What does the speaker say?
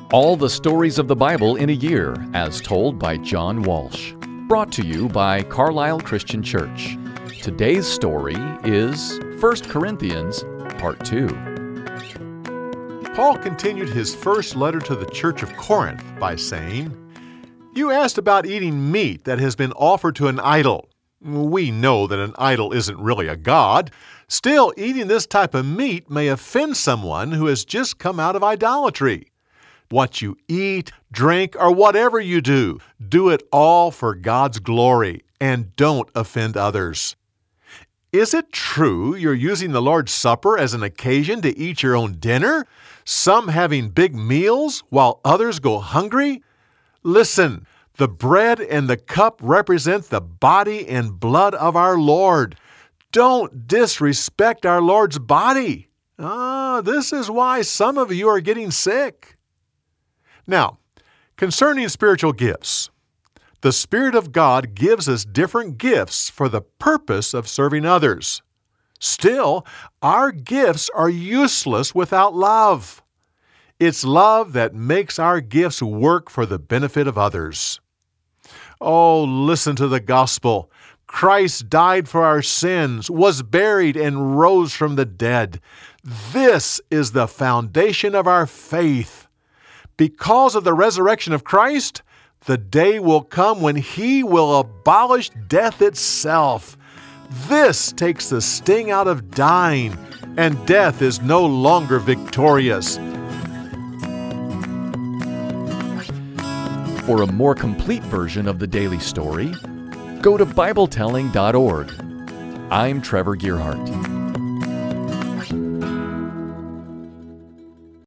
All the stories of the Bible in a year, as told by John Walsh. Brought to you by Carlisle Christian Church. Today's story is 1 Corinthians, Part 2. Paul continued his first letter to the church of Corinth by saying, "You asked about eating meat that has been offered to an idol. We know that an idol isn't really a god. Still, eating this type of meat may offend someone who has just come out of idolatry. What you eat, drink, or whatever you do it all for God's glory, and don't offend others. Is it true you're using the Lord's Supper as an occasion to eat your own dinner, some having big meals while others go hungry? Listen, the bread and the cup represent the body and blood of our Lord. Don't disrespect our Lord's body. This is why some of you are getting sick." Now, concerning spiritual gifts, the Spirit of God gives us different gifts for the purpose of serving others. Still, our gifts are useless without love. It's love that makes our gifts work for the benefit of others. Oh, listen to the gospel. Christ died for our sins, was buried, and rose from the dead. This is the foundation of our faith. Because of the resurrection of Christ, the day will come when He will abolish death itself. This takes the sting out of dying, and death is no longer victorious. For a more complete version of the daily story, go to BibleTelling.org. I'm Trevor Gearhart.